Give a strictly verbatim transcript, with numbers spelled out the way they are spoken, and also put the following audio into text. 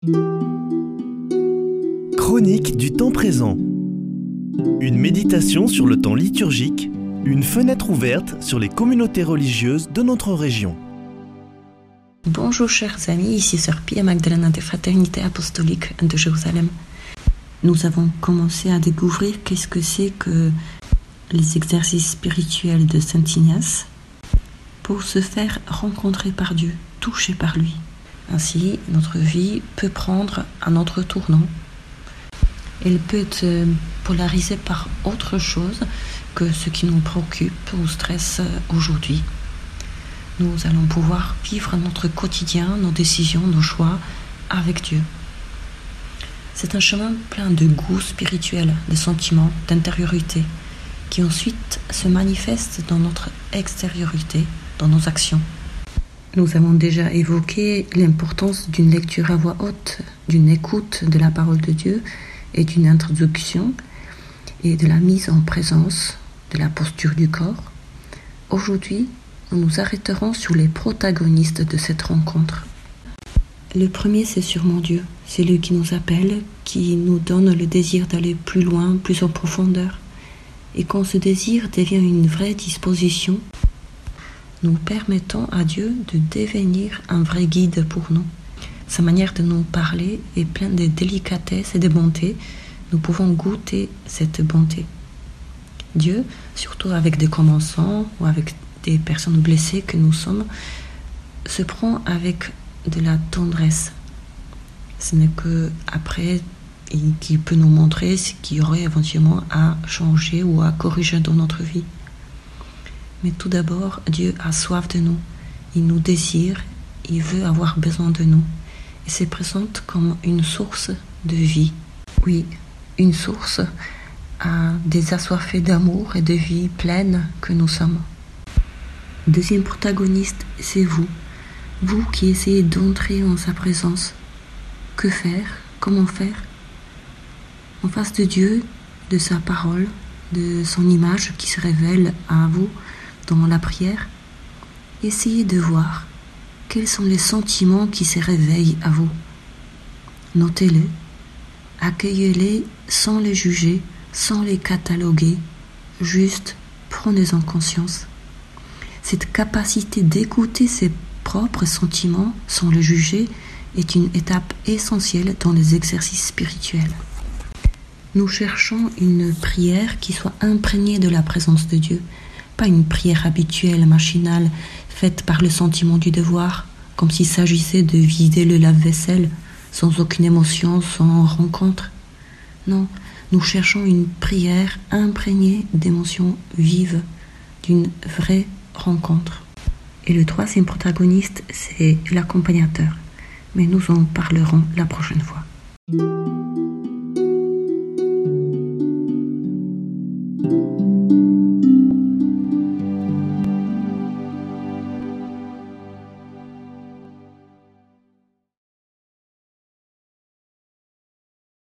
Chronique du temps présent. Une méditation sur le temps liturgique, une fenêtre ouverte sur les communautés religieuses de notre région. Bonjour chers amis, ici Sœur Pia Magdalena des Fraternités Apostoliques de Jérusalem. Nous avons commencé à découvrir qu'est-ce que c'est que les exercices spirituels de Saint Ignace pour se faire rencontrer par Dieu, toucher par lui. Ainsi, notre vie peut prendre un autre tournant. Elle peut être polarisée par autre chose que ce qui nous préoccupe ou stresse aujourd'hui. Nous allons pouvoir vivre notre quotidien, nos décisions, nos choix avec Dieu. C'est un chemin plein de goût spirituel, de sentiments, d'intériorité, qui ensuite se manifeste dans notre extériorité, dans nos actions. Nous avons déjà évoqué l'importance d'une lecture à voix haute, d'une écoute de la parole de Dieu et d'une introduction et de la mise en présence de la posture du corps. Aujourd'hui, nous nous arrêterons sur les protagonistes de cette rencontre. Le premier, c'est sûrement Dieu. C'est lui qui nous appelle, qui nous donne le désir d'aller plus loin, plus en profondeur. Et quand ce désir devient une vraie disposition, nous permettons à Dieu de devenir un vrai guide pour nous. Sa manière de nous parler est pleine de délicatesse et de bonté. Nous pouvons goûter cette bonté. Dieu, surtout avec des commençants ou avec des personnes blessées que nous sommes, se prend avec de la tendresse. Ce n'est qu'après qu'il peut nous montrer ce qu'il y aurait éventuellement à changer ou à corriger dans notre vie. Mais tout d'abord, Dieu a soif de nous. Il nous désire, il veut avoir besoin de nous. Et se présente comme une source de vie. Oui, une source à des assoiffés d'amour et de vie pleine que nous sommes. Deuxième protagoniste, c'est vous. Vous qui essayez d'entrer en sa présence. Que faire? Comment faire? En face de Dieu, de sa parole, de son image qui se révèle à vous dans la prière, essayez de voir quels sont les sentiments qui se réveillent à vous. Notez-les, accueillez-les sans les juger, sans les cataloguer, juste prenez-en conscience. Cette capacité d'écouter ses propres sentiments sans les juger est une étape essentielle dans les exercices spirituels. Nous cherchons une prière qui soit imprégnée de la présence de Dieu, pas une prière habituelle, machinale, faite par le sentiment du devoir, comme s'il s'agissait de vider le lave-vaisselle, sans aucune émotion, sans rencontre. Non, nous cherchons une prière imprégnée d'émotions vives, d'une vraie rencontre. Et le troisième protagoniste, c'est l'accompagnateur. Mais nous en parlerons la prochaine fois.